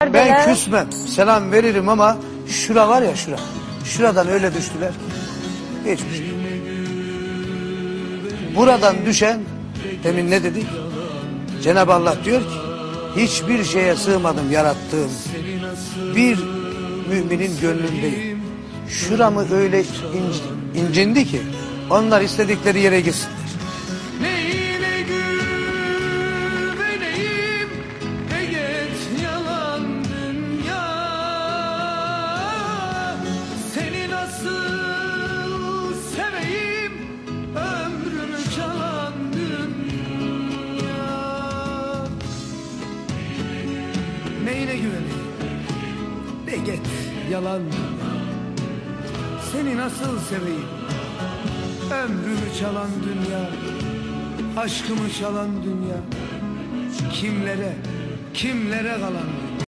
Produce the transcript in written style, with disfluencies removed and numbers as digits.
Ben küsmem. Selam veririm ama şura var ya şura. Şuradan öyle düştüler. Hiçbir şey. Buradan düşen demin ne dedik? Cenab-ı Allah diyor ki hiçbir şeye sığmadım yarattığım bir müminin gönlündeyim. Şuramı öyle incindi ki onlar istedikleri yere gitsinler. Neyine güveneyim eget yalan dünya. Seni nasıl seveyim ömrümü çalan dünya. Neyine güveneyim eget yalan dünya. Seni nasıl seveyim ömrümü çalan dünya, aşkımı çalan dünya. Kimlere kalan